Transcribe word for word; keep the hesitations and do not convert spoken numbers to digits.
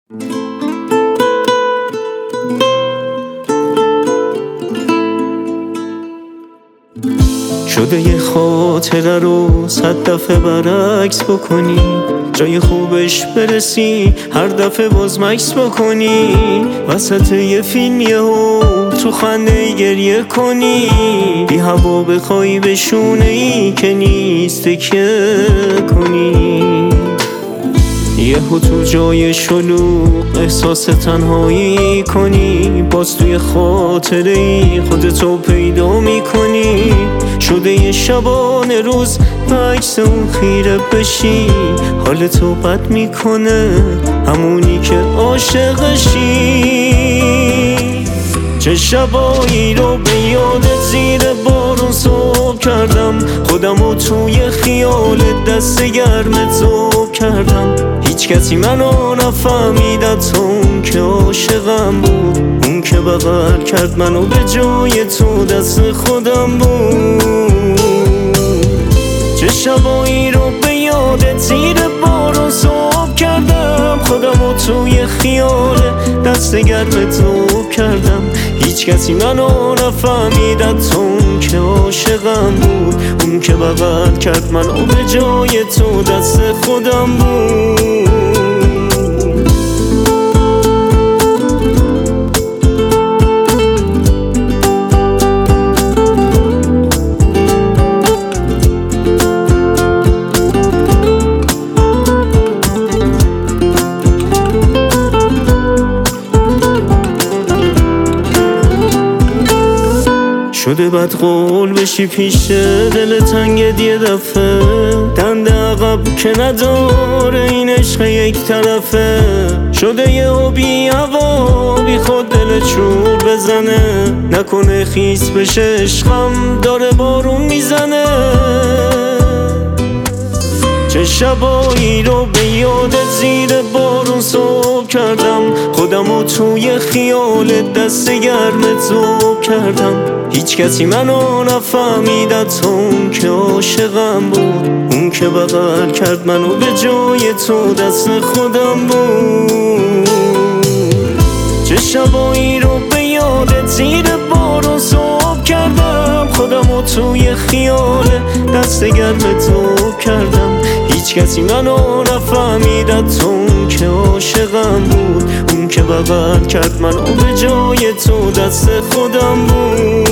شده یه خاطره رو صد دفعه برعکس بکنی، جای خوبش برسی هر دفعه باز مکس بکنی، وسط یه فیلم یهو تو خنده گریه کنی، بی هوا بخوای به شونه ای که نیست تکیه کنی، یهو تو جای شلوغ احساس تنهایی کنی، باز توی خاطره ای خودتو پیدا میکنی، شده یه شبانه روز به عکس اون خیره بشی، حالتو بد میکنه همونی که عاشقشی. چه شبایی رو به یاد زیر بارون صبح کردم، خودمو توی خیال دست گرمت ذوب کردم، هیچ کسی منو نفهمید حتی اون که عاشقم بود، اون که بغل کرد منو به جای تو دست خودم بود. چه شبایی رو به یادت زیر بارون صبح کردم، خودمو توی خیال دست گرمت ذوب کردم، هیچ کسی منو نفهمید حتی اون که عاشقم بود، اون که بغل کرد منو به جای تو دست خودم بود. شده بد قول بشی پیش دل تنگت یه دفعه، دنده عقب که نداره این عشق یک طرفه، شده یه بی هوا بی خود دل چور بزنه، نکنه خیس بشه عشقم داره بارون میزنه. چه شبایی رو به یادت زیر بارون صبح کردم، خودمو توی خیال دست گرمت ذوب کردم، هیچ کسی منو نفهمید حتی اون که عاشقم بود، اون که بغل کرد منو به جای تو دست خودم بود. چه شبایی رو به یادت زیر بارون صبح کردم، خودمو توی خیال دست گرمت ذوب کردم، هیچ کسی منو نفهمید حتی اون که عاشقم بود، اون که بغل کرد منو به جای تو دست خودم بود.